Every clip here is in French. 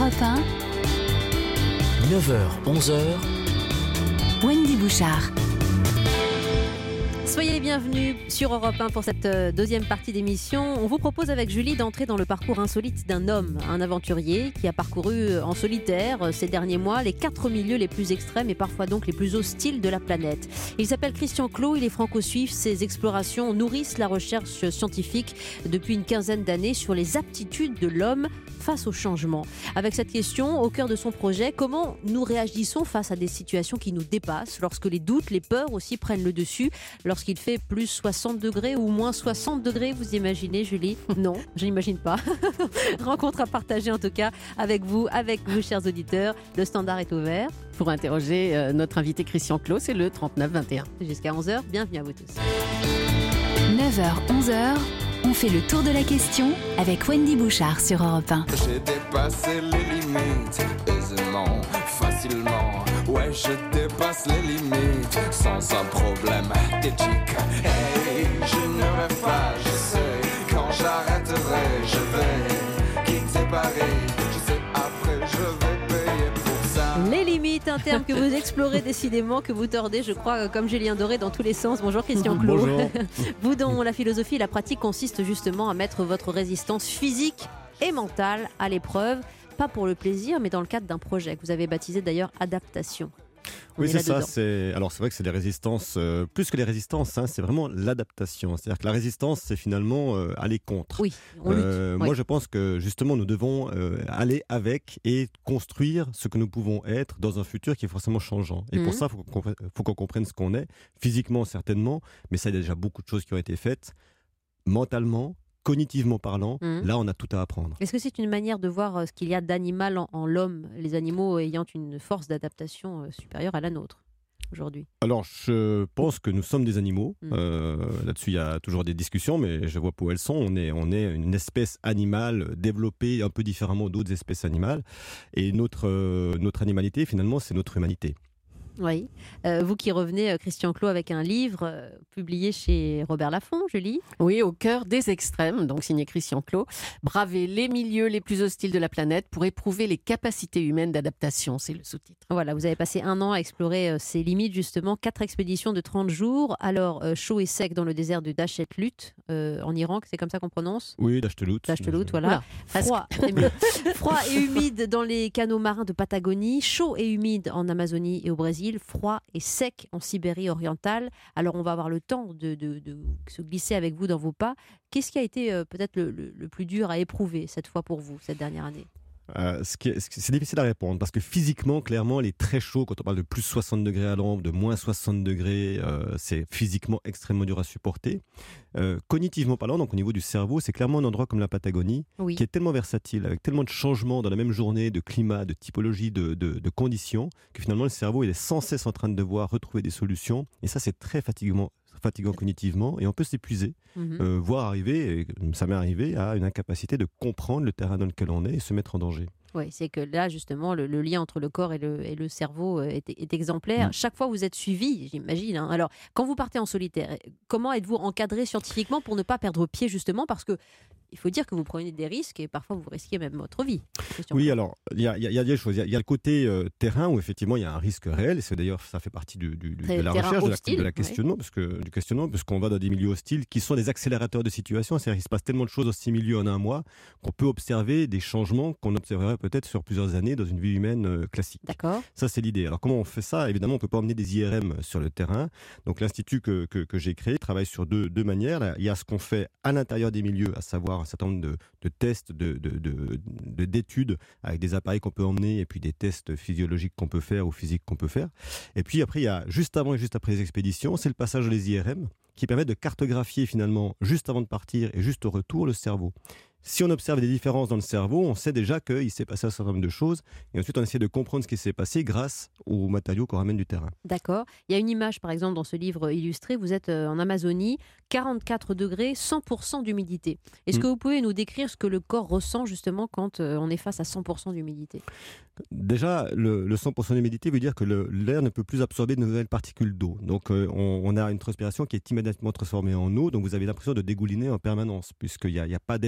Europe 1, 9h, 11h, Wendy Bouchard. Soyez les bienvenus sur Europe 1 pour cette deuxième partie d'émission. On vous propose avec Julie d'entrer dans le parcours insolite d'un homme, un aventurier qui a parcouru en solitaire ces derniers mois les 4 milieux les plus extrêmes et parfois donc les plus hostiles de la planète. Il s'appelle Christian Clot, il est franco-suisse. Ses explorations nourrissent la recherche scientifique depuis une quinzaine d'années sur les aptitudes de l'homme face au changement. Avec cette question au cœur de son projet, comment nous réagissons face à des situations qui nous dépassent, lorsque les doutes, les peurs aussi prennent le dessus, lorsqu'il fait plus 60 degrés ou moins 60 degrés, vous imaginez Julie ? Non, je n'imagine pas. Rencontre à partager en tout cas avec vous, chers auditeurs. Le standard est ouvert. Pour interroger notre invité Christian Clot, c'est le 39-21. Jusqu'à 11h, bienvenue à vous tous. 9h, 11h, on fait le tour de la question avec Wendy Bouchard sur Europe 1. J'ai dépassé les limites, aisément, facilement. Ouais, je dépasse les limites, sans un problème d'éthique. Hey, je ne rêve pas, je sais, quand j'arrêterai, je vais quitter Paris. Je sais, après, je vais payer pour ça. Les limites, un terme que vous explorez décidément, que vous tordez, je crois, comme Julien Doré dans tous les sens. Bonjour Christian Clot. Bonjour. Vous dont la philosophie et la pratique consiste justement à mettre votre résistance physique et mentale à l'épreuve, pas pour le plaisir, mais dans le cadre d'un projet que vous avez baptisé d'ailleurs Adaptation. Oui, c'est ça. Alors, c'est vrai que c'est des résistances, plus que les résistances, c'est vraiment l'adaptation. C'est-à-dire que la résistance, c'est finalement aller contre. Oui, on lutte. Moi, je pense que justement, nous devons aller avec et construire ce que nous pouvons être dans un futur qui est forcément changeant. Et pour ça, il faut qu'on comprenne ce qu'on est, physiquement certainement, mais ça, il y a déjà beaucoup de choses qui ont été faites, mentalement, cognitivement parlant. Là, on a tout à apprendre. Est-ce que c'est une manière de voir ce qu'il y a d'animal en l'homme, les animaux ayant une force d'adaptation supérieure à la nôtre aujourd'hui ? Alors, je pense que nous sommes des animaux. Là-dessus, il y a toujours des discussions, mais je vois pas où elles sont. On est une espèce animale développée un peu différemment d'autres espèces animales. Et notre animalité, finalement, c'est notre humanité. Oui. Vous qui revenez, Christian Clot, avec un livre publié chez Robert Laffont, je lis. Oui, au cœur des extrêmes, donc signé Christian Clot. Braver les milieux les plus hostiles de la planète pour éprouver les capacités humaines d'adaptation, c'est le sous-titre. Voilà, vous avez passé 1 an à explorer ces limites, justement. 4 expéditions de 30 jours. Alors, chaud et sec dans le désert de Dasht-e-Lut, en Iran, c'est comme ça qu'on prononce ? Oui, Dasht-e-Lut. Dasht-e-Lut, voilà. Froid et humide dans les canaux marins de Patagonie. Chaud et humide en Amazonie et au Brésil. Froid et sec en Sibérie orientale. Alors on va avoir le temps de se glisser avec vous dans vos pas. Qu'est-ce qui a été peut-être le plus dur à éprouver cette fois pour vous, cette dernière année ? C'est difficile à répondre parce que physiquement, clairement, il est très chaud. Quand on parle de plus 60 degrés à l'ombre, de moins 60 degrés, c'est physiquement extrêmement dur à supporter. Cognitivement parlant, donc au niveau du cerveau, c'est clairement un endroit comme la Patagonie qui est tellement versatile, avec tellement de changements dans la même journée, de climat, de typologie, de conditions, que finalement le cerveau il est sans cesse en train de devoir retrouver des solutions. Et ça, c'est très fatigant cognitivement, et on peut s'épuiser, voire arriver, et ça m'est arrivé, à une incapacité de comprendre le terrain dans lequel on est et se mettre en danger. Oui, c'est que là, justement, le lien entre le corps et le cerveau est exemplaire. Chaque fois, vous êtes suivi, j'imagine. Alors, quand vous partez en solitaire, comment êtes-vous encadré scientifiquement pour ne pas perdre pied, justement ? Parce que il faut dire que vous prenez des risques et parfois vous risquez même votre vie. Oui, alors, il y a des choses. Il y a le côté terrain où effectivement il y a un risque réel. Et c'est d'ailleurs, ça fait partie de la recherche, de la questionnement, puisqu'on va dans des milieux hostiles qui sont des accélérateurs de situation. C'est-à-dire qu'il se passe tellement de choses dans ces milieux en un mois qu'on peut observer des changements qu'on observerait peut-être sur plusieurs années dans une vie humaine classique. D'accord. Ça, c'est l'idée. Alors, comment on fait ça ? Évidemment, on ne peut pas emmener des IRM sur le terrain. Donc, l'Institut que j'ai créé travaille sur deux manières. Là, il y a ce qu'on fait à l'intérieur des milieux, à savoir un certain nombre de tests, d'études avec des appareils qu'on peut emmener et puis des tests physiologiques qu'on peut faire ou physiques qu'on peut faire. Et puis après, il y a juste avant et juste après les expéditions, c'est le passage des IRM qui permet de cartographier finalement juste avant de partir et juste au retour le cerveau. Si on observe des différences dans le cerveau, on sait déjà qu'il s'est passé un certain nombre de choses. Et ensuite, on essaie de comprendre ce qui s'est passé grâce aux matériaux qu'on ramène du terrain. D'accord. Il y a une image, par exemple, dans ce livre illustré. Vous êtes en Amazonie, 44 degrés, 100% d'humidité. Est-ce que vous pouvez nous décrire ce que le corps ressent, justement, quand on est face à 100% d'humidité ? Déjà, le 100% d'humidité veut dire que l'air ne peut plus absorber de nouvelles particules d'eau. Donc, on a une transpiration qui est immédiatement transformée en eau. Donc, vous avez l'impression de dégouliner en permanence, puisqu'il n'y a pas d'évaporation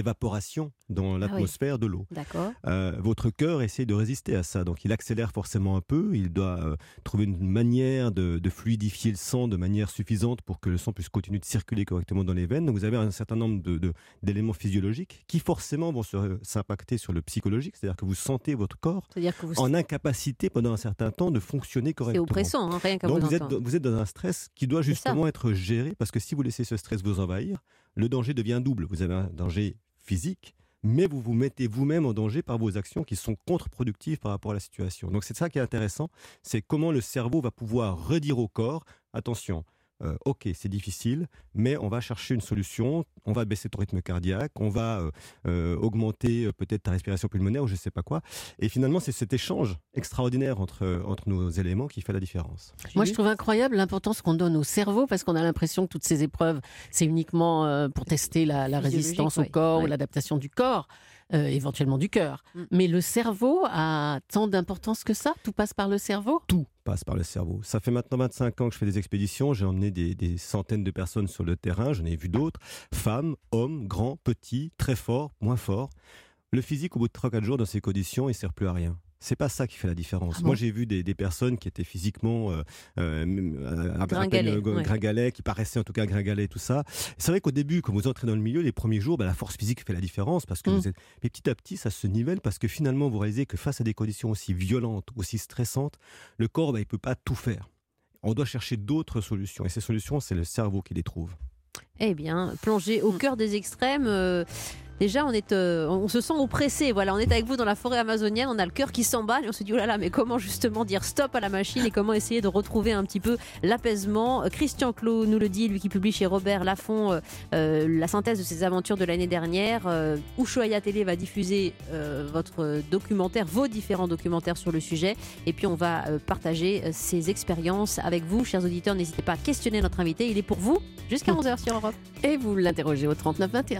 vibration dans l'atmosphère de l'eau. D'accord. Votre cœur essaie de résister à ça, donc il accélère forcément un peu, il doit trouver une manière de fluidifier le sang de manière suffisante pour que le sang puisse continuer de circuler correctement dans les veines. Donc vous avez un certain nombre d'éléments physiologiques qui forcément vont s'impacter sur le psychologique, c'est-à-dire que vous sentez votre corps en incapacité pendant un certain temps de fonctionner correctement. C'est oppressant, hein, rien qu'à donc vous entendre. vous êtes dans un stress qui doit justement être géré, parce que si vous laissez ce stress vous envahir, le danger devient double. Vous avez un danger physique, mais vous vous mettez vous-même en danger par vos actions qui sont contre-productives par rapport à la situation. Donc c'est ça qui est intéressant, c'est comment le cerveau va pouvoir redire au corps, attention, ok, c'est difficile, mais on va chercher une solution, on va baisser ton rythme cardiaque, on va augmenter peut-être ta respiration pulmonaire ou je ne sais pas quoi. Et finalement, c'est cet échange extraordinaire entre nos éléments qui fait la différence. Moi, je trouve incroyable l'importance qu'on donne au cerveau, parce qu'on a l'impression que toutes ces épreuves, c'est uniquement pour tester la résistance au corps ou l'adaptation du corps. Éventuellement du cœur. Mais le cerveau a tant d'importance que ça? Tout passe par le cerveau? Tout passe par le cerveau. Ça fait maintenant 25 ans que je fais des expéditions. J'ai emmené des centaines de personnes sur le terrain. J'en ai vu d'autres. Femmes, hommes, grands, petits, très forts, moins forts. Le physique, au bout de 3-4 jours dans ces conditions, il ne sert plus à rien. C'est pas ça qui fait la différence. Moi, j'ai vu des personnes qui étaient physiquement gringalets, qui paraissaient en tout cas gringalets, tout ça. C'est vrai qu'au début, quand vous entrez dans le milieu, les premiers jours, la force physique fait la différence parce que vous êtes. Mais petit à petit, ça se nivelle parce que finalement, vous réalisez que face à des conditions aussi violentes, aussi stressantes, le corps, il peut pas tout faire. On doit chercher d'autres solutions. Et ces solutions, c'est le cerveau qui les trouve. Eh bien, plonger au cœur des extrêmes. Déjà, on se sent oppressé. Voilà, on est avec vous dans la forêt amazonienne, on a le cœur qui s'emballe et on se dit oh là là, mais comment justement dire stop à la machine et comment essayer de retrouver un petit peu l'apaisement. Christian Clot nous le dit, lui qui publie chez Robert Laffont la synthèse de ses aventures de l'année dernière. Ushuaïa Télé va diffuser votre documentaire, vos différents documentaires sur le sujet. Et puis on va partager ces expériences avec vous, chers auditeurs. N'hésitez pas à questionner notre invité. Il est pour vous jusqu'à 11h sur Europe. Et vous l'interrogez au 39 21.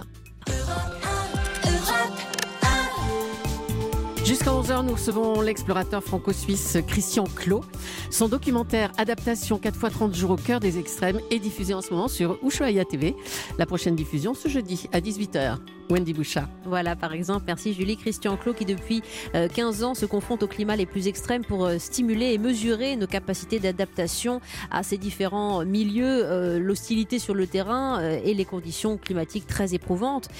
Jusqu'à 11h, nous recevons l'explorateur franco-suisse Christian Clot. Son documentaire Adaptation 4x30 jours au cœur des extrêmes est diffusé en ce moment sur Ushuaïa TV. La prochaine diffusion ce jeudi à 18h. Wendy Bouchard. Voilà, par exemple, merci Julie. Christian Clot qui depuis 15 ans se confronte aux climats les plus extrêmes pour stimuler et mesurer nos capacités d'adaptation à ces différents milieux, l'hostilité sur le terrain et les conditions climatiques très éprouvantes.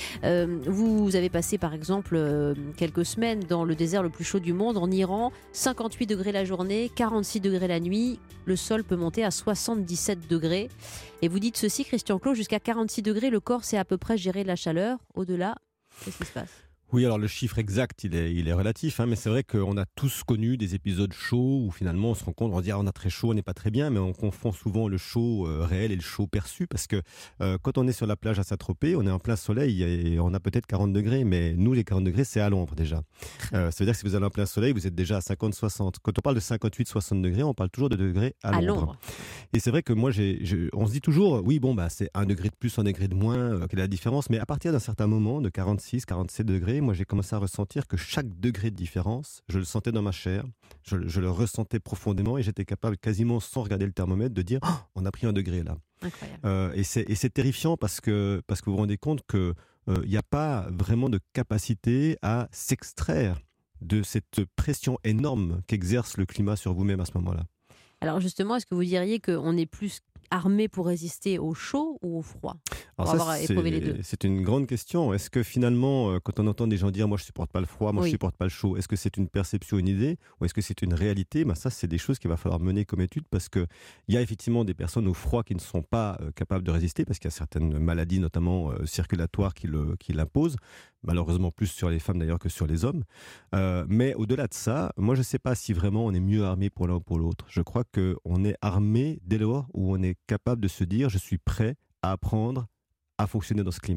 Vous avez passé par exemple quelques semaines dans le désert le plus chaud du monde, en Iran, 58 degrés la journée, 46 degrés la nuit, le sol peut monter à 77 degrés. Et vous dites ceci, Christian Clot, jusqu'à 46 degrés, le corps sait à peu près gérer la chaleur. Au-delà, qu'est-ce qui se passe ? Oui, alors le chiffre exact, il est relatif, mais c'est vrai qu'on a tous connu des épisodes chauds où finalement on se rend compte, on dit on a très chaud, on n'est pas très bien, mais on confond souvent le chaud réel et le chaud perçu, parce que quand on est sur la plage à Saint-Tropez, on est en plein soleil et on a peut-être 40 degrés, mais nous les 40 degrés c'est à l'ombre déjà. Ça veut dire que si vous allez en plein soleil, vous êtes déjà à 50-60. Quand on parle de 58-60 degrés, on parle toujours de degrés à l'ombre. Et c'est vrai que moi, on se dit toujours, oui bon c'est 1 degré de plus, 1 degré de moins, quelle est la différence, mais à partir d'un certain moment, de 46-47 degrés, moi j'ai commencé à ressentir que chaque degré de différence, je le sentais dans ma chair, je le ressentais profondément et j'étais capable quasiment sans regarder le thermomètre de dire on a pris 1 degré là. Incroyable. Et c'est terrifiant parce que vous vous rendez compte qu'il n'y a pas vraiment de capacité à s'extraire de cette pression énorme qu'exerce le climat sur vous-même à ce moment-là. Alors justement, est-ce que vous diriez qu'on est plus armé pour résister au chaud ou au froid? Alors ça, c'est une grande question. Est-ce que finalement, quand on entend des gens dire « moi je ne supporte pas le froid, moi je ne supporte pas le chaud », est-ce que c'est une perception, une idée, ou est-ce que c'est une réalité? Ça, c'est des choses qu'il va falloir mener comme étude, parce qu'il y a effectivement des personnes au froid qui ne sont pas capables de résister, parce qu'il y a certaines maladies, notamment circulatoires, qui l'imposent. Malheureusement plus sur les femmes d'ailleurs que sur les hommes. Mais au-delà de ça, moi je ne sais pas si vraiment on est mieux armé pour l'un ou pour l'autre. Je crois qu'on est armé dès lors où on est capable de se dire « je suis prêt à apprendre à fonctionner dans ce climat ».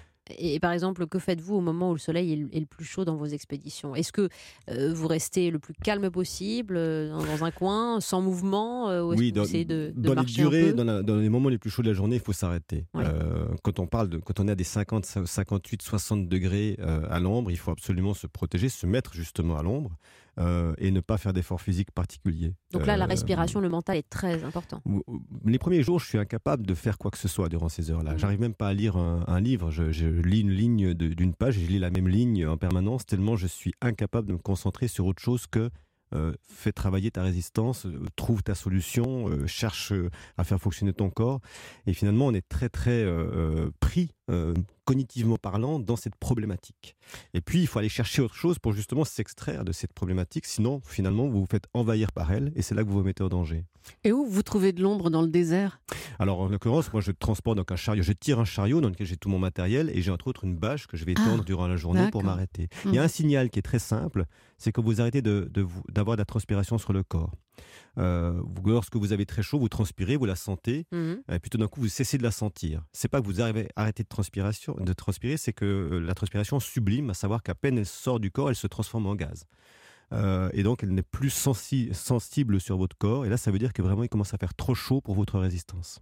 Et par exemple, que faites-vous au moment où le soleil est le plus chaud dans vos expéditions? Est-ce que vous restez le plus calme possible dans un coin, sans mouvement, ou est-ce que vous essayez de marcher un peu? Dans les moments les plus chauds de la journée, il faut s'arrêter. Oui. Quand on est à des 50, 58, 60 degrés à l'ombre, il faut absolument se protéger, se mettre justement à l'ombre. et ne pas faire d'efforts physiques particuliers. Donc là, la respiration, le mental est très important. Les premiers jours, je suis incapable de faire quoi que ce soit durant ces heures-là. J'arrive même pas à lire un livre. Je lis une ligne d'une page et je lis la même ligne en permanence, tellement je suis incapable de me concentrer sur autre chose que fais travailler ta résistance, trouve ta solution, cherche à faire fonctionner ton corps. Et finalement, on est très très pris, cognitivement parlant, dans cette problématique. Et puis, il faut aller chercher autre chose pour justement s'extraire de cette problématique. Sinon, finalement, vous vous faites envahir par elle et c'est là que vous vous mettez en danger. Et où vous trouvez de l'ombre dans le désert ? Alors, en l'occurrence, moi, je transporte donc un chariot. Je tire un chariot dans lequel j'ai tout mon matériel et j'ai entre autres une bâche que je vais tendre durant la journée pour m'arrêter. Il y a un signal qui est très simple, c'est que vous arrêtez d'avoir de la transpiration sur le corps. Lorsque vous avez très chaud, vous transpirez, vous la sentez, et puis tout d'un coup, vous cessez de la sentir. C'est pas que vous arrêtez de transpirer, c'est que la transpiration sublime, à savoir qu'à peine elle sort du corps, elle se transforme en gaz. Et donc, elle n'est plus sensible sur votre corps. Et là, ça veut dire que vraiment, il commence à faire trop chaud pour votre résistance.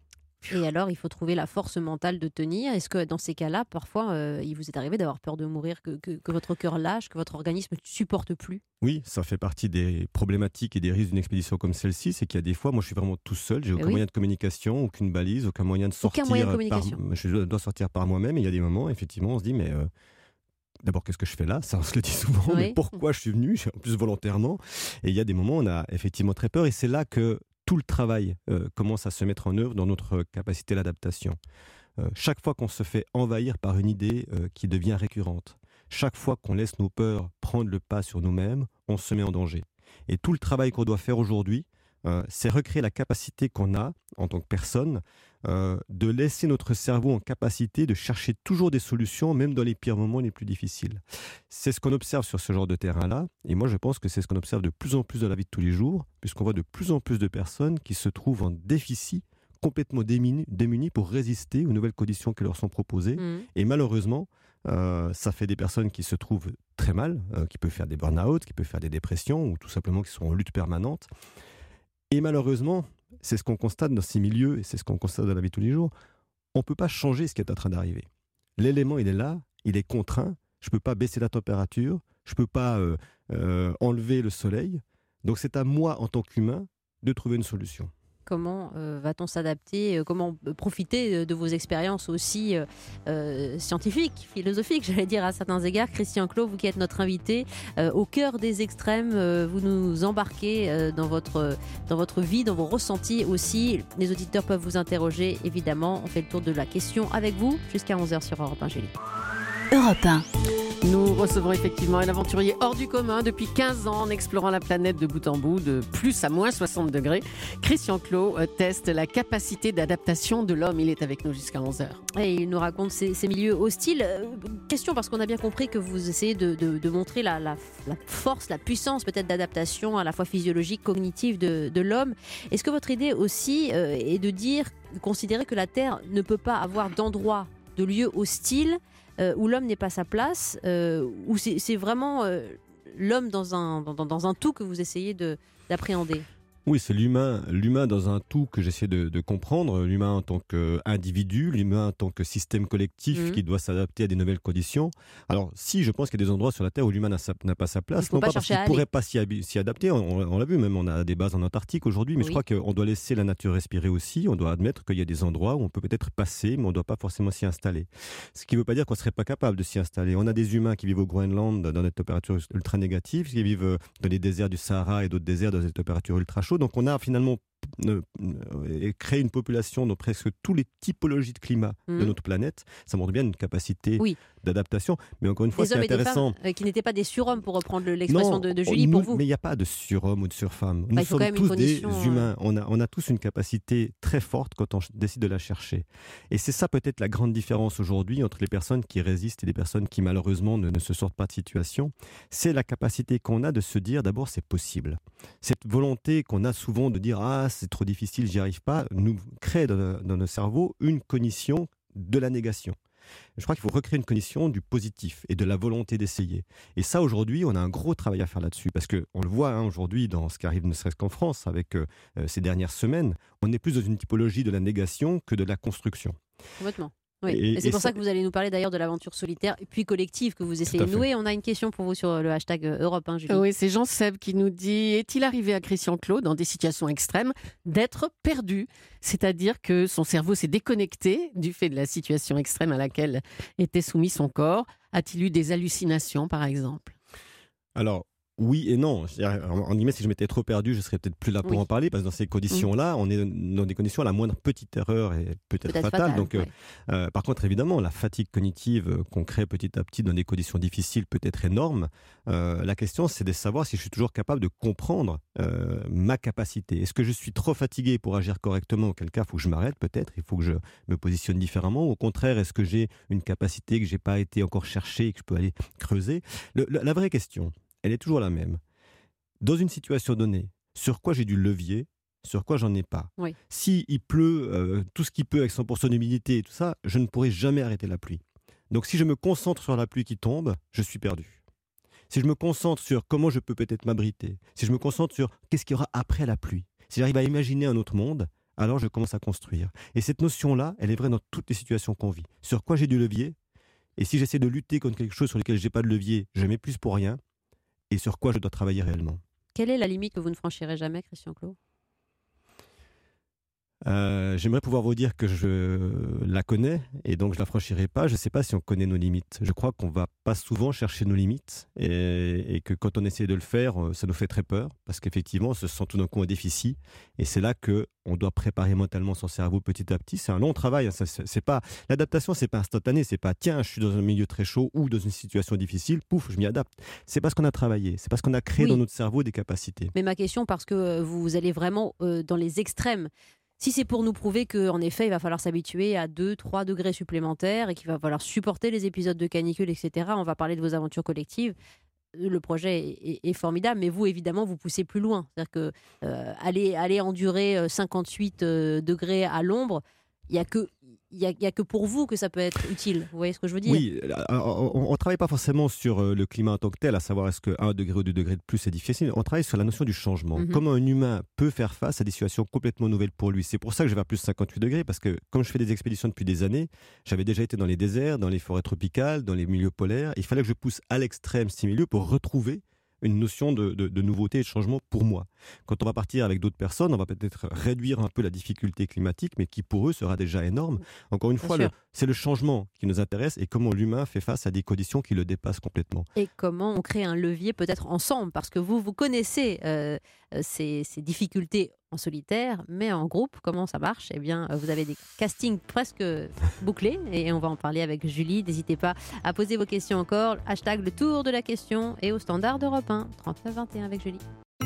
Et alors, il faut trouver la force mentale de tenir. Est-ce que dans ces cas-là, parfois, il vous est arrivé d'avoir peur de mourir, que votre cœur lâche, que votre organisme ne supporte plus ? Oui, ça fait partie des problématiques et des risques d'une expédition comme celle-ci. C'est qu'il y a des fois, moi je suis vraiment tout seul, j'ai aucun moyen de communication, aucune balise, aucun moyen de sortir. Aucun moyen de communication. Je dois sortir par moi-même et il y a des moments, effectivement, on se dit, mais d'abord, qu'est-ce que je fais là ? Ça, on se le dit souvent, mais pourquoi je suis venu ? En plus, volontairement. Et il y a des moments où on a effectivement très peur et c'est là que tout le travail commence à se mettre en œuvre dans notre capacité d'adaptation. Chaque fois qu'on se fait envahir par une idée qui devient récurrente, chaque fois qu'on laisse nos peurs prendre le pas sur nous-mêmes, on se met en danger. Et tout le travail qu'on doit faire aujourd'hui, c'est recréer la capacité qu'on a en tant que personne de laisser notre cerveau en capacité de chercher toujours des solutions, même dans les pires moments les plus difficiles. C'est ce qu'on observe sur ce genre de terrain-là, et moi je pense que c'est ce qu'on observe de plus en plus dans la vie de tous les jours, puisqu'on voit de plus en plus de personnes qui se trouvent en déficit, complètement démunies pour résister aux nouvelles conditions qui leur sont proposées. Et malheureusement, ça fait des personnes qui se trouvent très mal, qui peuvent faire des burn-out, qui peuvent faire des dépressions, ou tout simplement qui sont en lutte permanente. Et malheureusement, c'est ce qu'on constate dans ces milieux, et c'est ce qu'on constate dans la vie de tous les jours, on ne peut pas changer ce qui est en train d'arriver. L'élément, il est là, il est contraint, je ne peux pas baisser la température, je ne peux pas enlever le soleil. Donc c'est à moi, en tant qu'humain, de trouver une solution. Comment va-t-on s'adapter ? Comment profiter de vos expériences aussi scientifiques, philosophiques, j'allais dire à certains égards. Christian Clot, vous qui êtes notre invité, au cœur des extrêmes, vous nous embarquez dans votre vie, dans vos ressentis aussi. Les auditeurs peuvent vous interroger, évidemment. On fait le tour de la question avec vous jusqu'à 11h sur Europe 1, Julie. Europe 1. Nous recevons effectivement un aventurier hors du commun depuis 15 ans en explorant la planète de bout en bout, de plus à moins 60 degrés. Christian Clot teste la capacité d'adaptation de l'homme. Il est avec nous jusqu'à 11h. Et il nous raconte ces milieux hostiles. Question, parce qu'on a bien compris que vous essayez de montrer la force, la puissance peut-être d'adaptation à la fois physiologique, cognitive de l'homme. Est-ce que votre idée aussi est de considérer que la Terre ne peut pas avoir d'endroit, de lieu hostile où l'homme n'est pas sa place, où c'est vraiment l'homme dans un tout que vous essayez d'appréhender ? Oui, c'est l'humain dans un tout que j'essaie de comprendre, l'humain en tant qu'individu, l'humain en tant que système collectif qui doit s'adapter à des nouvelles conditions. Alors, si je pense qu'il y a des endroits sur la Terre où l'humain n'a pas sa place, non pas parce qu'il ne pourrait pas s'y adapter, on l'a vu, même on a des bases en Antarctique aujourd'hui, mais je crois qu'on doit laisser la nature respirer aussi, on doit admettre qu'il y a des endroits où on peut peut-être passer, mais on ne doit pas forcément s'y installer. Ce qui ne veut pas dire qu'on ne serait pas capable de s'y installer. On a des humains qui vivent au Groenland dans des températures ultra négatives, qui vivent dans les déserts du Sahara et d'autres déserts dans des températures ultra chaudes. Donc on a finalement créé une population dans presque toutes les typologies de climat de notre planète. Ça montre bien une capacité d'adaptation. Mais encore une fois, c'est intéressant. Des hommes et des femmes qui n'étaient pas des surhommes, pour reprendre l'expression de Julie, pour vous. Mais il n'y a pas de surhomme ou de surfemme. Nous sommes tous des humains. On a tous une capacité très forte quand on décide de la chercher. Et c'est ça peut-être la grande différence aujourd'hui entre les personnes qui résistent et les personnes qui malheureusement ne se sortent pas de situation. C'est la capacité qu'on a de se dire d'abord c'est possible. Cette volonté qu'on a souvent de dire c'est trop difficile, j'y arrive pas, nous crée dans nos cerveaux une cognition de la négation. Je crois qu'il faut recréer une cognition du positif et de la volonté d'essayer. Et ça, aujourd'hui, on a un gros travail à faire là-dessus. Parce qu'on le voit aujourd'hui dans ce qui arrive ne serait-ce qu'en France avec ces dernières semaines, on est plus dans une typologie de la négation que de la construction. Complètement. Oui. Et c'est pour ça que vous allez nous parler d'ailleurs de l'aventure solitaire et puis collective que vous essayez de nouer. On a une question pour vous sur le hashtag Europe 1, Julie. Oui, c'est Jean-Seb qui nous dit: est-il arrivé à Christian Clot, dans des situations extrêmes, d'être perdu ? C'est-à-dire que son cerveau s'est déconnecté du fait de la situation extrême à laquelle était soumis son corps. A-t-il eu des hallucinations, par exemple ? Alors, oui et non. En guillemets, si je m'étais trop perdu, je serais peut-être plus là pour en parler, parce que dans ces conditions-là, on est dans des conditions, la moindre petite erreur est peut-être fatale. Donc, par contre, évidemment, la fatigue cognitive qu'on crée petit à petit dans des conditions difficiles peut être énorme. La question, c'est de savoir si je suis toujours capable de comprendre ma capacité. Est-ce que je suis trop fatigué pour agir correctement ? Auquel cas, il faut que je m'arrête peut-être, il faut que je me positionne différemment. Au contraire, est-ce que j'ai une capacité que je n'ai pas été encore chercher et que je peux aller creuser ? La vraie question, elle est toujours la même. Dans une situation donnée, sur quoi j'ai du levier, sur quoi j'en ai pas. Oui. S'il pleut tout ce qui peut avec 100% d'humidité et tout ça, je ne pourrai jamais arrêter la pluie. Donc si je me concentre sur la pluie qui tombe, je suis perdu. Si je me concentre sur comment je peux peut-être m'abriter, si je me concentre sur qu'est-ce qu'il y aura après la pluie, si j'arrive à imaginer un autre monde, alors je commence à construire. Et cette notion-là, elle est vraie dans toutes les situations qu'on vit. Sur quoi j'ai du levier, et si j'essaie de lutter contre quelque chose sur lequel je n'ai pas de levier, je m'épuise pour rien. Et sur quoi je dois travailler réellement. Quelle est la limite que vous ne franchirez jamais, Christian Clot ? J'aimerais pouvoir vous dire que je la connais et donc je ne la franchirai pas. Je ne sais pas si on connaît nos limites. Je crois qu'on ne va pas souvent chercher nos limites et que quand on essaie de le faire, ça nous fait très peur parce qu'effectivement, on se sent tout d'un coup un déficit et c'est là qu'on doit préparer mentalement son cerveau petit à petit. C'est un long travail. L'adaptation, ce n'est pas instantané. Ce n'est pas tiens, je suis dans un milieu très chaud ou dans une situation difficile, pouf, je m'y adapte. C'est parce qu'on a travaillé, c'est parce qu'on a créé dans notre cerveau des capacités. Mais ma question, parce que vous allez vraiment dans les extrêmes. Si c'est pour nous prouver qu'en effet, il va falloir s'habituer à 2-3 degrés supplémentaires et qu'il va falloir supporter les épisodes de canicule, etc., on va parler de vos aventures collectives. Le projet est formidable, mais vous, évidemment, vous poussez plus loin. C'est-à-dire que aller endurer 58 degrés à l'ombre, il n'y a que pour vous que ça peut être utile. Vous voyez ce que je veux dire ? Oui, on ne travaille pas forcément sur le climat en tant que tel, à savoir est-ce que 1 degré ou 2 degrés de plus c'est difficile. On travaille sur la notion du changement. Comment un humain peut faire face à des situations complètement nouvelles pour lui. C'est pour ça que je vais à plus de 58 degrés, parce que comme je fais des expéditions depuis des années, j'avais déjà été dans les déserts, dans les forêts tropicales, dans les milieux polaires. Il fallait que je pousse à l'extrême ces milieux pour retrouver une notion de nouveauté et de changement pour moi. Quand on va partir avec d'autres personnes, on va peut-être réduire un peu la difficulté climatique, mais qui pour eux sera déjà énorme. Encore une fois, c'est le changement qui nous intéresse et comment l'humain fait face à des conditions qui le dépassent complètement. Et comment on crée un levier peut-être ensemble, parce que vous connaissez ces difficultés en solitaire, mais en groupe, comment ça marche ? Eh bien, vous avez des castings presque bouclés et on va en parler avec Julie. N'hésitez pas à poser vos questions encore. Hashtag le tour de la question et au standard d'Europe 1, 3921 avec Julie.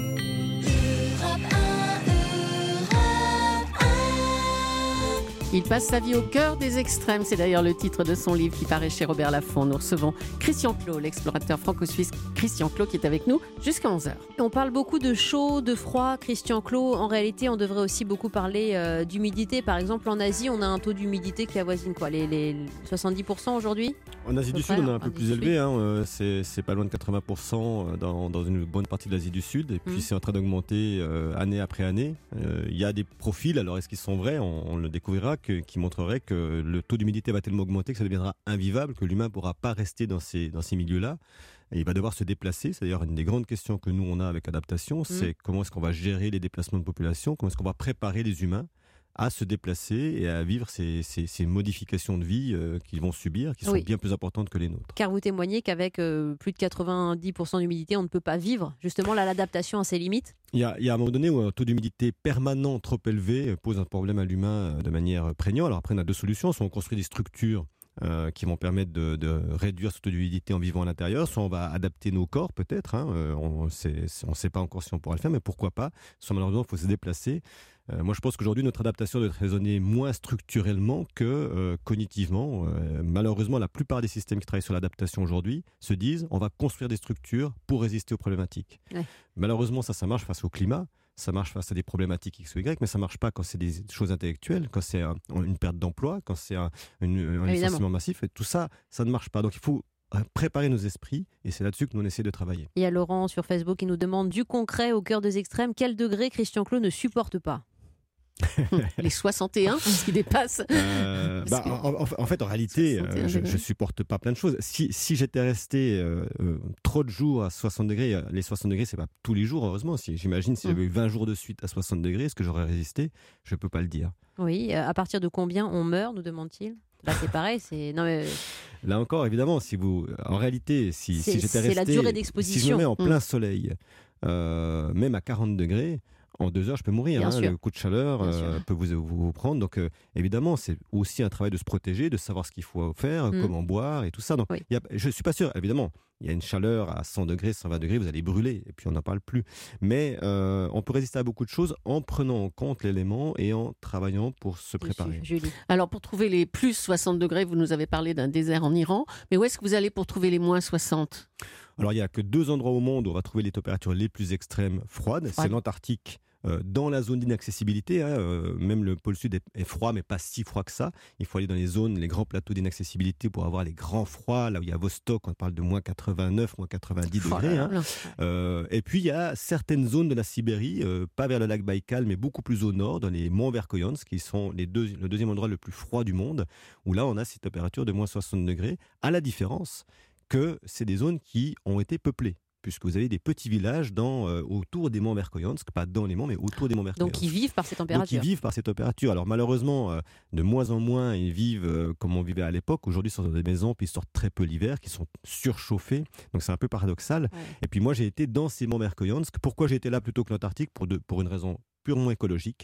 Il passe sa vie au cœur des extrêmes. C'est d'ailleurs le titre de son livre qui paraît chez Robert Laffont. Nous recevons Christian Clot, l'explorateur franco-suisse Christian Clot, qui est avec nous jusqu'à 11h. On parle beaucoup de chaud, de froid, Christian Clot. En réalité, on devrait aussi beaucoup parler d'humidité. Par exemple, en Asie, on a un taux d'humidité qui avoisine quoi, les 70% aujourd'hui ? En Asie du Sud, on est un peu plus élevé. C'est pas loin de 80% dans une bonne partie de l'Asie du Sud. Et puis, c'est en train d'augmenter année après année. Il y a des profils, alors est-ce qu'ils sont vrais ? On le découvrira, qui montrerait que le taux d'humidité va tellement augmenter que ça deviendra invivable, que l'humain ne pourra pas rester dans ces milieux-là. Et il va devoir se déplacer. C'est d'ailleurs une des grandes questions que nous, on a avec adaptation, c'est comment est-ce qu'on va gérer les déplacements de population, comment est-ce qu'on va préparer les humains à se déplacer et à vivre ces modifications de vie qu'ils vont subir, qui sont bien plus importantes que les nôtres. Car vous témoignez qu'avec plus de 90% d'humidité, on ne peut pas vivre. Justement, l'adaptation a ses limites. Il y a un moment donné où un taux d'humidité permanent trop élevé pose un problème à l'humain de manière prégnante. Alors après, on a deux solutions. Soit on construit des structures qui vont permettre de réduire ce taux d'humidité en vivant à l'intérieur, soit on va adapter nos corps peut-être, on ne sait pas encore si on pourra le faire, mais pourquoi pas, soit malheureusement il faut se déplacer. Moi je pense qu'aujourd'hui notre adaptation doit être raisonnée moins structurellement que cognitivement. Malheureusement la plupart des systèmes qui travaillent sur l'adaptation aujourd'hui se disent on va construire des structures pour résister aux problématiques. Ouais. Malheureusement ça marche face au climat. Ça marche face à des problématiques X ou Y, mais ça ne marche pas quand c'est des choses intellectuelles, quand c'est une perte d'emploi, quand c'est un licenciement massif. Et tout ça, ça ne marche pas. Donc il faut préparer nos esprits et c'est là-dessus que nous on essaie de travailler. Il y a Laurent sur Facebook qui nous demande du concret au cœur des extrêmes. Quel degré Christian Clot ne supporte pas ? Les 61, ce qui dépasse. En fait, en réalité, je ne supporte pas plein de choses. Si j'étais resté trop de jours à 60 degrés, les 60 degrés, c'est pas tous les jours, heureusement. J'imagine si j'avais eu 20 jours de suite à 60 degrés, est-ce que j'aurais résisté ? Je ne peux pas le dire. Oui, à partir de combien on meurt, nous demande-t-il ? Là, c'est pareil. Là encore, évidemment, en réalité, si j'étais resté... C'est la durée d'exposition. Si je me mets en plein soleil, même à 40 degrés, en 2 heures, je peux mourir. Le coup de chaleur peut vous prendre. Donc, évidemment, c'est aussi un travail de se protéger, de savoir ce qu'il faut faire, comment boire et tout ça. Donc, je ne suis pas sûr, évidemment. Il y a une chaleur à 100 degrés, 120 degrés, vous allez brûler, et puis on n'en parle plus. Mais on peut résister à beaucoup de choses en prenant en compte l'élément et en travaillant pour se préparer. Julie. Alors, pour trouver les plus 60 degrés, vous nous avez parlé d'un désert en Iran, mais où est-ce que vous allez pour trouver les moins 60 ? Alors, il n'y a que 2 endroits au monde où on va trouver les températures les plus extrêmes froides. C'est l'Antarctique. Dans la zone d'inaccessibilité, même le pôle sud est froid, mais pas si froid que ça. Il faut aller dans les grands plateaux d'inaccessibilité pour avoir les grands froids, là où il y a Vostok, on parle de moins 89, moins 90 degrés. Et puis il y a certaines zones de la Sibérie, pas vers le lac Baïkal, mais beaucoup plus au nord, dans les monts Verkhoyansk, qui sont le deuxième endroit le plus froid du monde, où là on a ces températures de moins 60 degrés, à la différence que c'est des zones qui ont été peuplées. Puisque vous avez des petits villages autour des monts Verkhoyansk, pas dans les monts, mais autour des monts Verkhoyansk. Donc ils vivent par ces températures. Alors malheureusement, de moins en moins, ils vivent comme on vivait à l'époque. Aujourd'hui, ils sont dans des maisons, puis ils sortent très peu l'hiver, qui sont surchauffées. Donc c'est un peu paradoxal. Ouais. Et puis moi, j'ai été dans ces monts Verkhoyansk. Pourquoi j'ai été là plutôt que l'Antarctique ? Pour une raison purement écologique.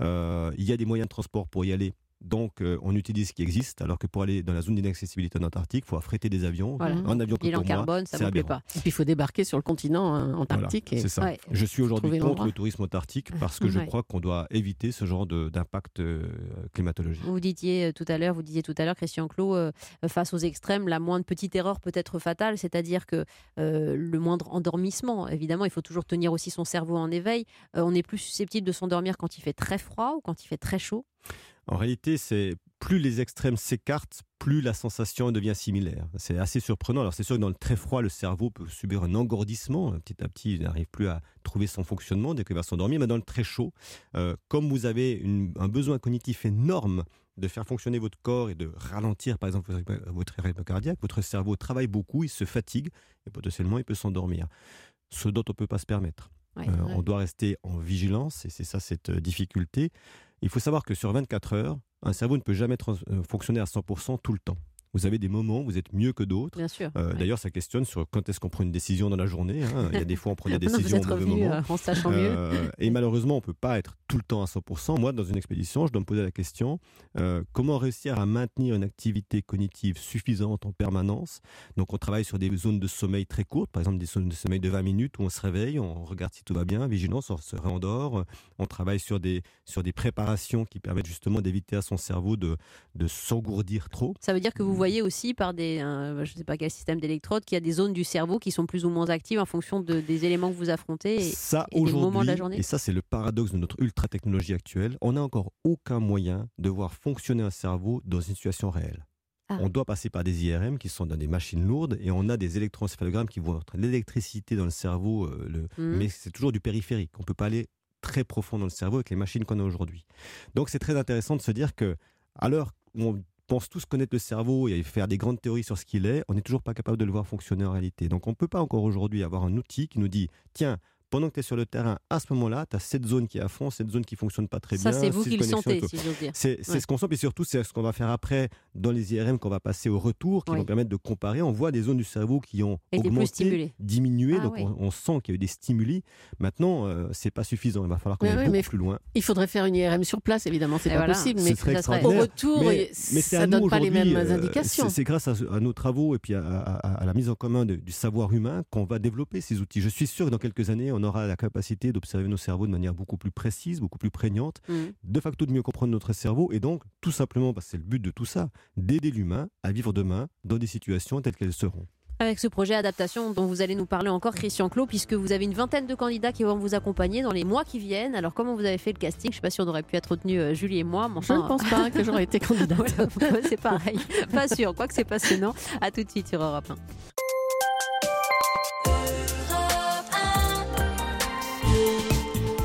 Il y a des moyens de transport pour y aller. Donc, on utilise ce qui existe, alors que pour aller dans la zone d'inaccessibilité en Antarctique, il faut affréter des avions. Un avion que pour carbone, ça ne me plaît pas. Et puis, il faut débarquer sur le continent antarctique. Voilà, c'est ça. Ouais. Je suis aujourd'hui contre le tourisme antarctique parce que je crois qu'on doit éviter ce genre d'impact climatologique. Vous disiez tout à l'heure, Christian Clot, face aux extrêmes, la moindre petite erreur peut être fatale, c'est-à-dire que le moindre endormissement, évidemment, il faut toujours tenir aussi son cerveau en éveil. On est plus susceptible de s'endormir quand il fait très froid ou quand il fait très chaud ? En réalité, c'est plus les extrêmes s'écartent, plus la sensation devient similaire. C'est assez surprenant. Alors c'est sûr que dans le très froid, le cerveau peut subir un engourdissement. Petit à petit, il n'arrive plus à trouver son fonctionnement dès qu'il va s'endormir. Mais dans le très chaud, comme vous avez un besoin cognitif énorme de faire fonctionner votre corps et de ralentir, par exemple, votre rythme cardiaque, votre cerveau travaille beaucoup, il se fatigue et potentiellement, il peut s'endormir. Ce dont on ne peut pas se permettre. On doit rester en vigilance et c'est ça cette difficulté. Il faut savoir que sur 24 heures, un cerveau ne peut jamais fonctionner à 100% tout le temps. Vous avez des moments où vous êtes mieux que d'autres. Bien sûr. D'ailleurs, ça questionne sur quand est-ce qu'on prend une décision dans la journée. Il y a des fois, on prend des décisions au mauvais moment. En sachant mieux. Et malheureusement, on ne peut pas être tout le temps à 100%. Moi, dans une expédition, je dois me poser la question, comment réussir à maintenir une activité cognitive suffisante en permanence ? Donc, on travaille sur des zones de sommeil très courtes, par exemple des zones de sommeil de 20 minutes où on se réveille, on regarde si tout va bien, vigilance, on se réendort. On travaille sur des préparations qui permettent justement d'éviter à son cerveau de s'engourdir trop. Ça veut dire que vous voyez aussi par je ne sais pas quel système d'électrodes, qu'il y a des zones du cerveau qui sont plus ou moins actives en fonction des éléments que vous affrontez et des moments de la journée. Et ça, c'est le paradoxe de notre ultra-technologie actuelle. On n'a encore aucun moyen de voir fonctionner un cerveau dans une situation réelle. On doit passer par des IRM qui sont dans des machines lourdes et on a des électroencéphalogrammes qui vont être l'électricité dans le cerveau, mais c'est toujours du périphérique. On ne peut pas aller très profond dans le cerveau avec les machines qu'on a aujourd'hui. Donc c'est très intéressant de se dire que à l'heure où on pense tous connaître le cerveau et faire des grandes théories sur ce qu'il est, on n'est toujours pas capable de le voir fonctionner en réalité. Donc on ne peut pas encore aujourd'hui avoir un outil qui nous dit « Tiens, pendant que tu es sur le terrain, à ce moment-là, tu as cette zone qui est à fond, cette zone qui ne fonctionne pas très bien. » Ça, c'est vous qui le sentez, si j'ose dire. C'est ce qu'on sent, et surtout, c'est ce qu'on va faire après dans les IRM qu'on va passer au retour, qui vont permettre de comparer. On voit des zones du cerveau qui ont augmenté, diminué, donc on sent qu'il y a eu des stimuli. Maintenant, ce n'est pas suffisant, il va falloir qu'on aille beaucoup plus loin. Il faudrait faire une IRM sur place, évidemment, c'est pas possible, mais au retour, ça ne donne pas les mêmes indications. C'est grâce à nos travaux et puis à la mise en commun du savoir humain qu'on va développer ces outils. Je suis sûr que dans quelques années, on aura la capacité d'observer nos cerveaux de manière beaucoup plus précise, beaucoup plus prégnante, de facto de mieux comprendre notre cerveau et donc tout simplement, parce que c'est le but de tout ça, d'aider l'humain à vivre demain dans des situations telles qu'elles seront. Avec ce projet adaptation dont vous allez nous parler encore, Christian Clot, puisque vous avez une vingtaine de candidats qui vont vous accompagner dans les mois qui viennent. Alors comment vous avez fait le casting ? Je ne sais pas si on aurait pu être retenu Julie et moi. Je ne pense pas que j'aurais été candidate. C'est pareil, pas sûr, quoique c'est passionnant. À tout de suite sur Europe 1.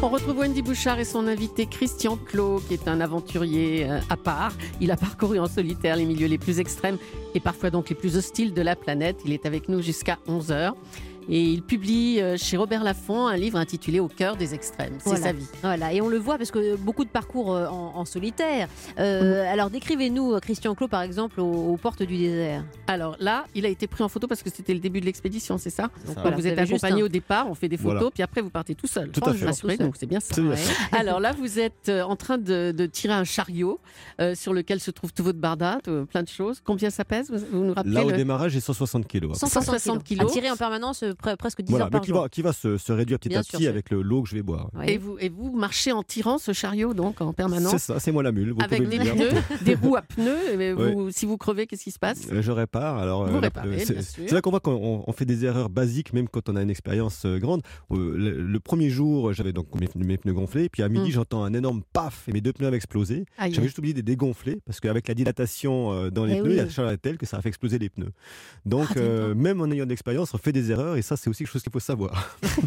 On retrouve Wendy Bouchard et son invité Christian Clot, qui est un aventurier à part. Il a parcouru en solitaire les milieux les plus extrêmes et parfois donc les plus hostiles de la planète. Il est avec nous jusqu'à 11h. Et il publie chez Robert Laffont un livre intitulé Au cœur des extrêmes. C'est sa vie. Voilà, et on le voit parce que beaucoup de parcours en solitaire. Alors décrivez-nous Christian Clot par exemple aux portes du désert. Alors là, il a été pris en photo parce que c'était le début de l'expédition, c'est ça? Donc, voilà, vous êtes accompagné au départ, on fait des photos, puis après vous partez tout seul. Tout à fait. Rassuré, donc c'est bien ça. Alors là, vous êtes en train de tirer un chariot sur lequel se trouve tout votre barda, plein de choses. Combien ça pèse? Vous nous rappelez? Là, au démarrage, j'ai 160 kilos. 160 kilos. À tirer en permanence presque 10 heures par jour. Qui va se réduire petit à petit avec l'eau que je vais boire. Oui. Et vous marchez en tirant ce chariot donc en permanence? C'est ça, c'est moi la mule. Avec des pneus, des roues à pneus. Si vous crevez, qu'est-ce qui se passe? Je répare. Alors, vous réparez, bien sûr. C'est là qu'on voit qu'on fait des erreurs basiques, même quand on a une expérience grande. Le premier jour, j'avais donc mes pneus gonflés, puis à midi, j'entends un énorme paf et mes deux pneus avaient explosé. J'avais juste oublié de les dégonfler parce qu'avec la dilatation dans les pneus, la chaleur est telle que ça a fait exploser les pneus. Donc, même en ayant de l'expérience, on fait des erreurs et ça, c'est aussi quelque chose qu'il faut savoir.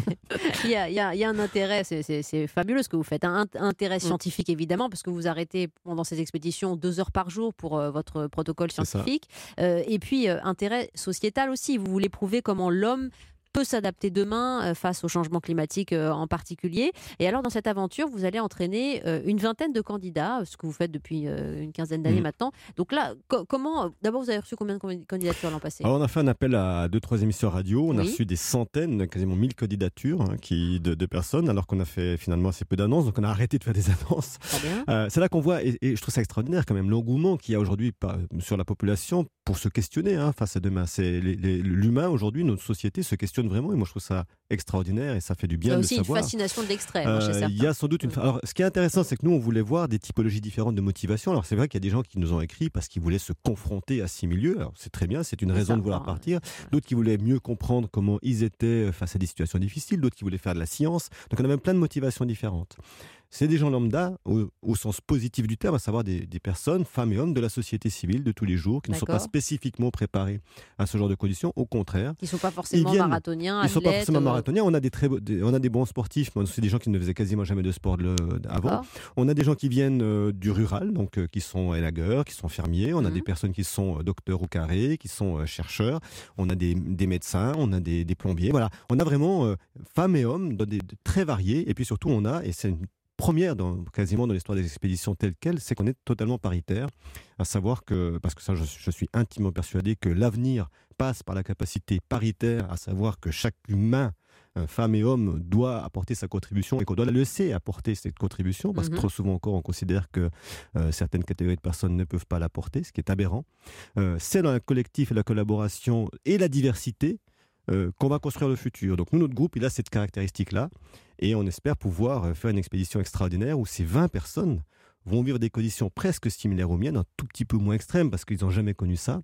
Il y a un intérêt, c'est fabuleux ce que vous faites, un intérêt scientifique évidemment, parce que vous arrêtez pendant ces expéditions 2 heures par jour pour votre protocole scientifique, et puis intérêt sociétal aussi, vous voulez prouver comment l'homme peut s'adapter demain face au changement climatique en particulier. Et alors, dans cette aventure, vous allez entraîner une vingtaine de candidats, ce que vous faites depuis une quinzaine d'années maintenant. Donc là, comment... D'abord, vous avez reçu combien de candidatures l'an passé? Alors, on a fait un appel à 2-3 émissions radio. On a reçu des centaines, quasiment 1000 candidatures de personnes, alors qu'on a fait finalement assez peu d'annonces. Donc, on a arrêté de faire des annonces. C'est là qu'on voit, et je trouve ça extraordinaire quand même, l'engouement qu'il y a aujourd'hui sur la population pour se questionner face à demain. C'est l'humain aujourd'hui, notre société se questionne vraiment, et moi je trouve ça extraordinaire et ça fait du bien de le savoir. Il y a aussi une fascination de l'extrême chez certains. Il y a sans doute Alors, ce qui est intéressant, c'est que nous on voulait voir des typologies différentes de motivation. Alors c'est vrai qu'il y a des gens qui nous ont écrit parce qu'ils voulaient se confronter à ces milieux. Alors c'est très bien, c'est une raison de vouloir partir. D'autres qui voulaient mieux comprendre comment ils étaient face à des situations difficiles. D'autres qui voulaient faire de la science. Donc on a même plein de motivations différentes. C'est des gens lambda, au sens positif du terme, à savoir des personnes, femmes et hommes de la société civile de tous les jours, qui ne sont pas spécifiquement préparés à ce genre de conditions, au contraire. Ils ne sont pas forcément marathoniens, athlètes. Ils ne sont pas forcément marathoniens. On a des bons sportifs, mais c'est des gens qui ne faisaient quasiment jamais de sport avant. On a des gens qui viennent du rural, donc qui sont élagueurs, qui sont fermiers. On a des personnes qui sont docteurs au carré, qui sont chercheurs. On a des médecins, on a des plombiers. Voilà, on a vraiment femmes et hommes très variés. Et puis surtout, on a, et c'est une première quasiment dans l'histoire des expéditions telles quelles, c'est qu'on est totalement paritaire, à savoir que, parce que ça je suis intimement persuadé que l'avenir passe par la capacité paritaire, à savoir que chaque humain, femme et homme, doit apporter sa contribution et qu'on doit la laisser apporter cette contribution, parce que trop souvent encore on considère que certaines catégories de personnes ne peuvent pas l'apporter, ce qui est aberrant. C'est dans le collectif et la collaboration et la diversité qu'on va construire le futur. Donc nous, notre groupe, il a cette caractéristique-là et on espère pouvoir faire une expédition extraordinaire où ces 20 personnes vont vivre des conditions presque similaires aux miennes, un tout petit peu moins extrêmes parce qu'ils n'ont jamais connu ça,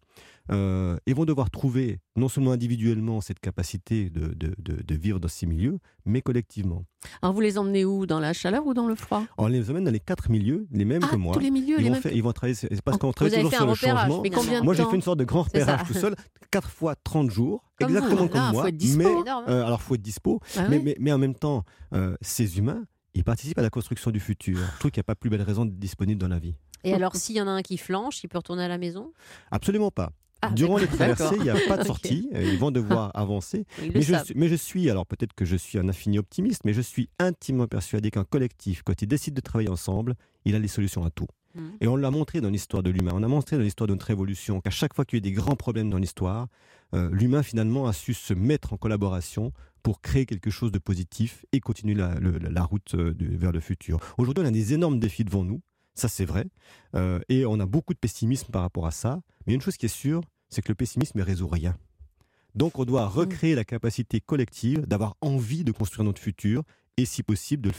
et vont devoir trouver non seulement individuellement cette capacité de vivre dans ces milieux, mais collectivement. Alors vous les emmenez où? Dans la chaleur ou dans le froid? On les emmène dans les 4 milieux, les mêmes que moi. Tous les milieux, ils vont travailler, parce qu'on travaille toujours sur le changement. Moi j'ai fait une sorte de grand repérage tout seul, 4 fois 30 jours, exactement comme moi. Faut être dispo. Alors il faut être dispo, mais en même temps, ces humains, ils participent à la construction du futur. Je trouve qu'il n'y a pas plus belle raison d'être disponible dans la vie. Et alors, s'il y en a un qui flanche, il peut retourner à la maison? Absolument pas. Durant les traversées, il n'y a pas de sortie. Ils vont devoir avancer. Mais je suis, alors peut-être que je suis un infini optimiste, mais je suis intimement persuadé qu'un collectif, quand il décide de travailler ensemble, il a les solutions à tout. Et on l'a montré dans l'histoire de l'humain. On a montré dans l'histoire de notre évolution qu'à chaque fois qu'il y a eu des grands problèmes dans l'histoire, l'humain finalement a su se mettre en collaboration pour créer quelque chose de positif et continuer la route vers le futur. Aujourd'hui, on a des énormes défis devant nous, ça c'est vrai, et on a beaucoup de pessimisme par rapport à ça, mais une chose qui est sûre, c'est que le pessimisme ne résout rien. Donc on doit recréer la capacité collective d'avoir envie de construire notre futur et si possible de le faire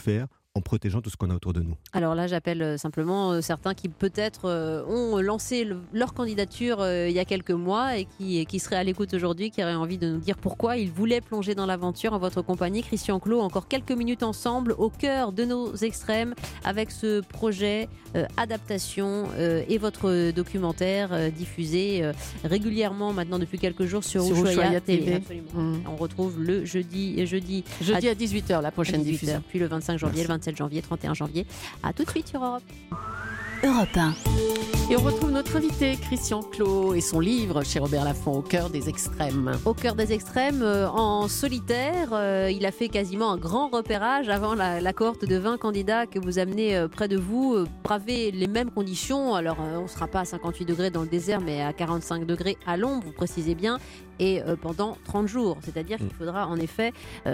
en protégeant tout ce qu'on a autour de nous. Alors là, j'appelle simplement certains qui peut-être ont lancé leur candidature il y a quelques mois et qui seraient à l'écoute aujourd'hui, qui auraient envie de nous dire pourquoi ils voulaient plonger dans l'aventure en votre compagnie. Christian Clot, encore quelques minutes ensemble au cœur de nos extrêmes avec ce projet adaptation et votre documentaire diffusé régulièrement maintenant depuis quelques jours sur Ushuaïa TV. Absolument. On retrouve le jeudi à 18h la prochaine diffusion. Puis le 25 janvier, le 27 janvier, 31 janvier. À tout de suite sur Europe. Europe 1. Et on retrouve notre invité Christian Clot et son livre chez Robert Laffont, Au cœur des extrêmes. Au cœur des extrêmes, en solitaire, il a fait quasiment un grand repérage avant la cohorte de 20 candidats que vous amenez près de vous, braver les mêmes conditions. Alors on ne sera pas à 58 degrés dans le désert, mais à 45 degrés à l'ombre, vous précisez bien, et pendant 30 jours. C'est-à-dire qu'il faudra en effet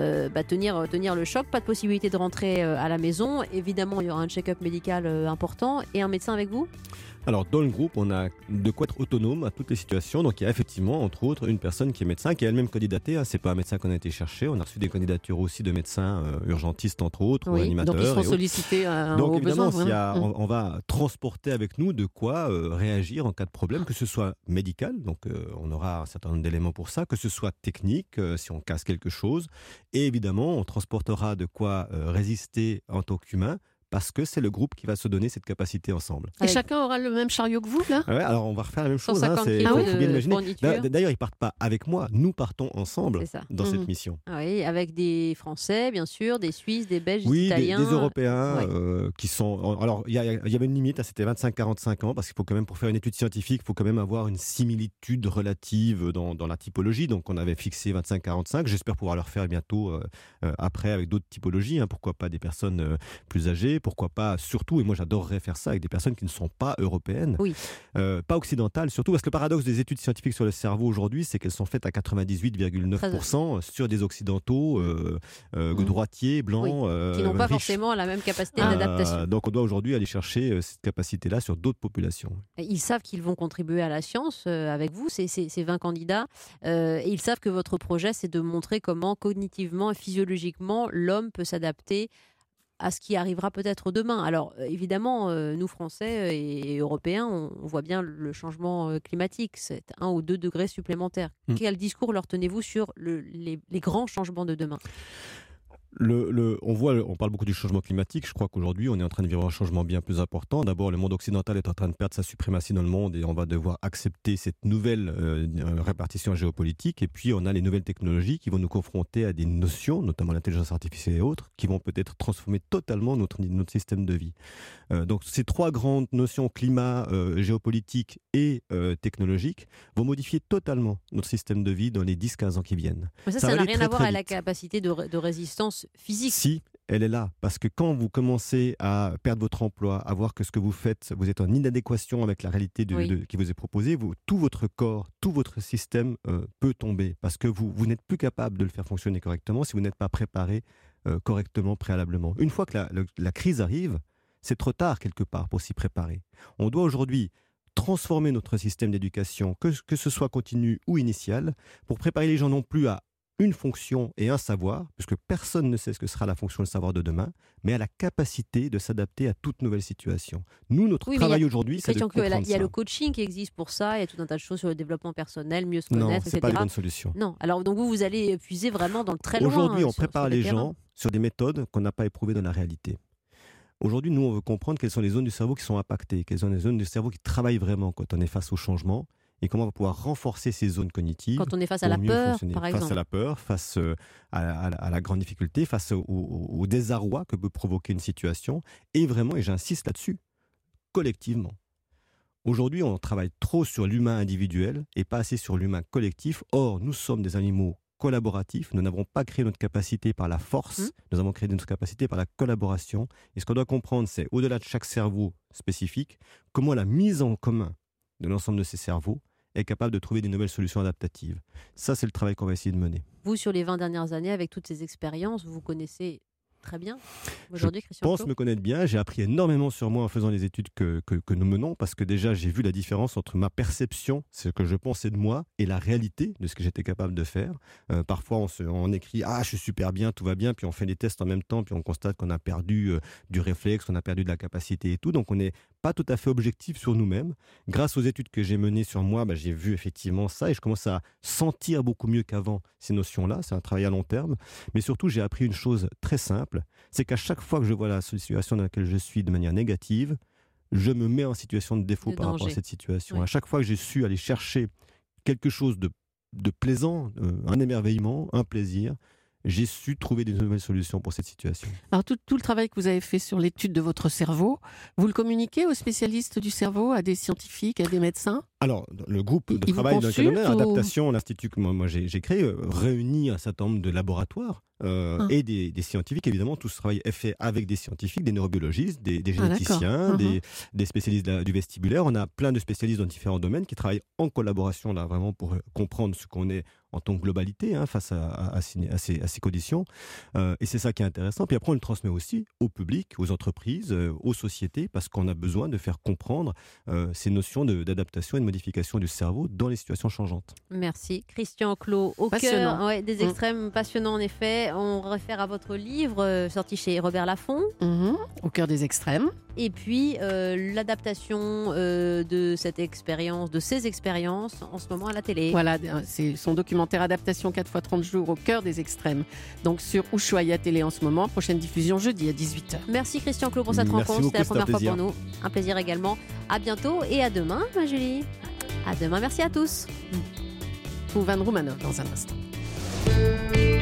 tenir le choc, pas de possibilité de rentrer à la maison. Évidemment, il y aura un check-up médical important et un médecin avec vous ? Alors, dans le groupe, on a de quoi être autonome à toutes les situations. Donc, il y a effectivement, entre autres, une personne qui est médecin, qui est elle-même candidatée. C'est pas un médecin qu'on a été chercher. On a reçu des candidatures aussi de médecins urgentistes, entre autres, ou animateurs. Donc, ils seront sollicités donc, aux évidemment, besoins. on va transporter avec nous de quoi réagir en cas de problème, que ce soit médical. Donc, on aura un certain nombre d'éléments pour ça, que ce soit technique, si on casse quelque chose. Et évidemment, on transportera de quoi résister en tant qu'humain, parce que c'est le groupe qui va se donner cette capacité ensemble. Et chacun aura le même chariot que vous, là ? Ouais, alors on va refaire la même chose. 150 Il kilos faut de bien imaginer. fourniture. D'ailleurs, ils ne partent pas avec moi. Nous partons ensemble dans cette mission. Oui, avec des Français, bien sûr, des Suisses, des Belges, des Oui, Italiens. des Européens qui sont... Alors, il y avait une limite, c'était 25-45 ans, parce qu'il faut quand même, pour faire une étude scientifique, il faut quand même avoir une similitude relative dans la typologie. Donc, on avait fixé 25-45. J'espère pouvoir le refaire bientôt après avec d'autres typologies. Pourquoi pas des personnes plus âgées, pourquoi pas surtout, et moi j'adorerais faire ça avec des personnes qui ne sont pas européennes, pas occidentales surtout, parce que le paradoxe des études scientifiques sur le cerveau aujourd'hui, c'est qu'elles sont faites à 98,9% sur des occidentaux droitiers, blancs, qui n'ont pas riches. Forcément la même capacité d'adaptation. Donc on doit aujourd'hui aller chercher cette capacité-là sur d'autres populations. Ils savent qu'ils vont contribuer à la science avec vous, ces 20 candidats, et ils savent que votre projet, c'est de montrer comment cognitivement et physiologiquement l'homme peut s'adapter à ce qui arrivera peut-être demain. Alors évidemment, nous Français et Européens, on voit bien le changement climatique, c'est 1 ou 2 degrés supplémentaires. Quel discours leur tenez-vous sur les grands changements de demain ? On parle beaucoup du changement climatique. Je crois qu'aujourd'hui, on est en train de vivre un changement bien plus important. D'abord, le monde occidental est en train de perdre sa suprématie dans le monde et on va devoir accepter cette nouvelle répartition géopolitique. Et puis, on a les nouvelles technologies qui vont nous confronter à des notions, notamment l'intelligence artificielle et autres, qui vont peut-être transformer totalement notre système de vie. Donc, ces 3 grandes notions, climat, géopolitique et technologique, vont modifier totalement notre système de vie dans les 10-15 ans qui viennent. Mais ça n'a rien à voir avec la capacité de résistance physique. Si, elle est là. Parce que quand vous commencez à perdre votre emploi, à voir que ce que vous faites, vous êtes en inadéquation avec la réalité qui vous est proposée, tout votre corps, tout votre système peut tomber. Parce que vous n'êtes plus capable de le faire fonctionner correctement si vous n'êtes pas préparé correctement, préalablement. Une fois que la crise arrive, c'est trop tard quelque part pour s'y préparer. On doit aujourd'hui transformer notre système d'éducation, que ce soit continu ou initial, pour préparer les gens non plus à une fonction et un savoir, puisque personne ne sait ce que sera la fonction et le savoir de demain, mais à la capacité de s'adapter à toute nouvelle situation. Nous, notre travail aujourd'hui, c'est de comprendre ça. Il y a le coaching qui existe pour ça, il y a tout un tas de choses sur le développement personnel, mieux se connaître, etc. Non, ce n'est pas la bonne solution. Non, alors donc vous allez puiser vraiment dans le très loin. Aujourd'hui, on prépare les gens sur des méthodes qu'on n'a pas éprouvées dans la réalité. Aujourd'hui, nous, on veut comprendre quelles sont les zones du cerveau qui sont impactées, quelles sont les zones du cerveau qui travaillent vraiment quand on est face au changement, et comment on va pouvoir renforcer ces zones cognitives. Quand on est face à la peur, par exemple. Face à la peur, face à la grande difficulté, face au désarroi que peut provoquer une situation. Et vraiment, et j'insiste là-dessus, collectivement. Aujourd'hui, on travaille trop sur l'humain individuel et pas assez sur l'humain collectif. Or, nous sommes des animaux collaboratifs. Nous n'avons pas créé notre capacité par la force. Nous avons créé notre capacité par la collaboration. Et ce qu'on doit comprendre, c'est, au-delà de chaque cerveau spécifique, comment la mise en commun de l'ensemble de ces cerveaux est capable de trouver des nouvelles solutions adaptatives. Ça, c'est le travail qu'on va essayer de mener. Vous, sur les 20 dernières années, avec toutes ces expériences, vous connaissez très bien aujourd'hui, Christian Je pense Clot. me connaître bien. J'ai appris énormément sur moi en faisant les études que nous menons, parce que déjà, j'ai vu la différence entre ma perception, ce que je pensais de moi, et la réalité de ce que j'étais capable de faire. Parfois, on écrit « Ah, je suis super bien, tout va bien », puis on fait les tests en même temps, puis on constate qu'on a perdu du réflexe, qu'on a perdu de la capacité et tout. Donc, on n'est pas tout à fait objectif sur nous-mêmes. Grâce aux études que j'ai menées sur moi, j'ai vu effectivement ça, et je commence à sentir beaucoup mieux qu'avant ces notions-là. C'est un travail à long terme. Mais surtout, j'ai appris une chose très simple, c'est qu'à chaque fois que je vois la situation dans laquelle je suis de manière négative, je me mets en situation de défaut par rapport à cette situation. Oui. À chaque fois que j'ai su aller chercher quelque chose de plaisant, un émerveillement, un plaisir, j'ai su trouver des nouvelles solutions pour cette situation. Alors tout le travail que vous avez fait sur l'étude de votre cerveau, vous le communiquez aux spécialistes du cerveau, à des scientifiques, à des médecins ? Alors, le groupe de travail dans lequel on est, Adaptation, l'institut que moi j'ai créé, réunit un certain nombre de laboratoires et des scientifiques. Évidemment, tout ce travail est fait avec des scientifiques, des neurobiologistes, des généticiens, des spécialistes du vestibulaire. On a plein de spécialistes dans différents domaines qui travaillent en collaboration là, vraiment pour comprendre ce qu'on est en tant que globalité face à ces conditions. Et c'est ça qui est intéressant. Puis après, on le transmet aussi au public, aux entreprises, aux sociétés, parce qu'on a besoin de faire comprendre ces notions d'adaptation et de modification du cerveau dans les situations changeantes. Merci. Christian Clot, au cœur des extrêmes, passionnant en effet. On réfère à votre livre sorti chez Robert Laffont. Au cœur des extrêmes. Et puis l'adaptation de cette expérience, de ces expériences en ce moment à la télé. Voilà, c'est son documentaire Adaptation 4x30 jours au cœur des extrêmes. Donc sur Ushuaïa Télé en ce moment, prochaine diffusion jeudi à 18h. Merci Christian Clot pour cette rencontre, c'était la première fois pour nous. Un plaisir également. À bientôt et à demain, Julie. À demain, merci à tous. Pour Van Roumanoff dans un instant.